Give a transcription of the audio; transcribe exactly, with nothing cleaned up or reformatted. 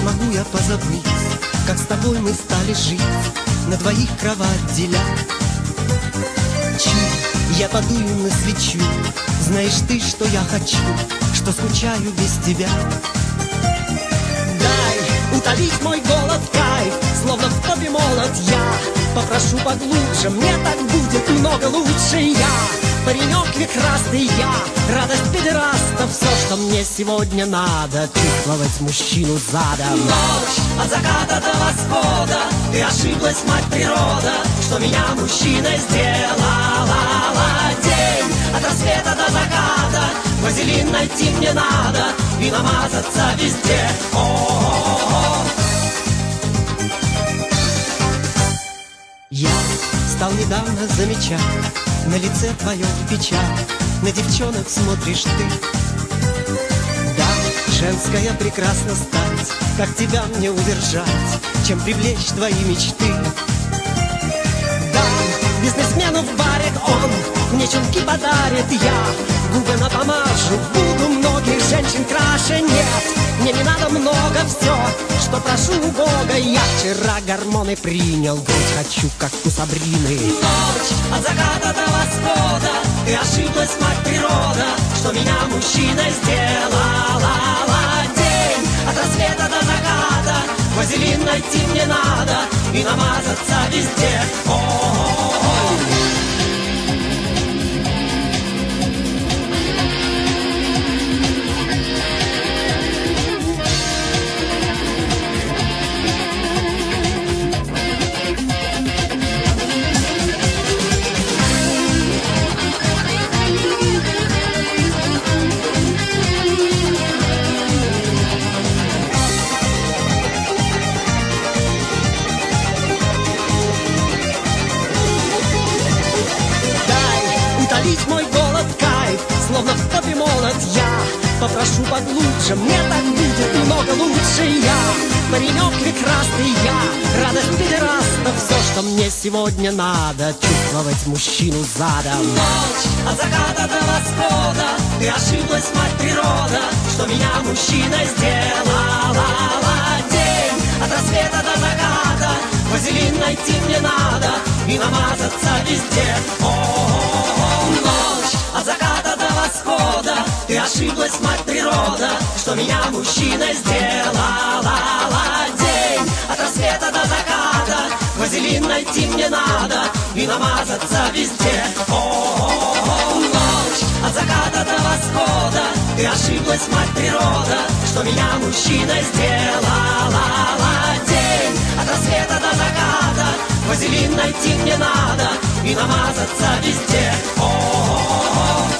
могу я позабыть, как с тобой мы стали жить, на двоих кровать деля. Чу, я подую на свечу, знаешь ты, что я хочу, что скучаю без тебя. Дай утолить мой голод, кайф, словно в топе молот я. Попрошу поглубже, мне так будет много лучше. Я паренек векрасный, я радость педерастов. Все, что мне сегодня надо, чувствовать мужчину задом. Ночь от заката до восхода, ты ошиблась, мать природа, что меня мужчиной сделала. День от рассвета до заката, вазелин найти мне надо и намазаться везде. О-о-о-о. Я стал недавно замечать на лице твоем печаль, на девчонок смотришь ты. Да, женская прекрасно стать, как тебя мне удержать, чем привлечь твои мечты. Да, бизнесмену в баре он мне чулки подарит, я губы напомажу, буду многих женщин краше. Нет, мне не надо много, все, что прошу у Бога. Я вчера гормоны принял, грудь хочу, как у Сабрины. Ночь от заката до восхода, ты ошиблась, мать природа, что меня мужчиной сделала. День от рассвета до заката, вазелин найти мне надо и намазаться везде. О-о-о-о. Мой голод, кайф, словно в топе молот я. Попрошу поглубже, мне так будет много лучше. Я паренек прекрасный, я радость педерастов. Все, что мне сегодня надо, чувствовать мужчину задом. Ночь от заката до восхода, ты ошиблась, мать природа, что меня мужчиной сделала. День от рассвета до заката, вазелин найти мне надо и намазаться везде. О-о-о-о. Ночь от заката до восхода, ты ошиблась, мать природа, что меня мужчиной сделала. День от рассвета до заката, вазелин найти мне надо и намазаться везде. О-о-о-о. Ночь от заката до восхода, ты ошиблась, мать природа, что меня мужчиной сделала. День от рассвета до заката, вазелин найти мне надо и намазаться везде. О-о-о-о.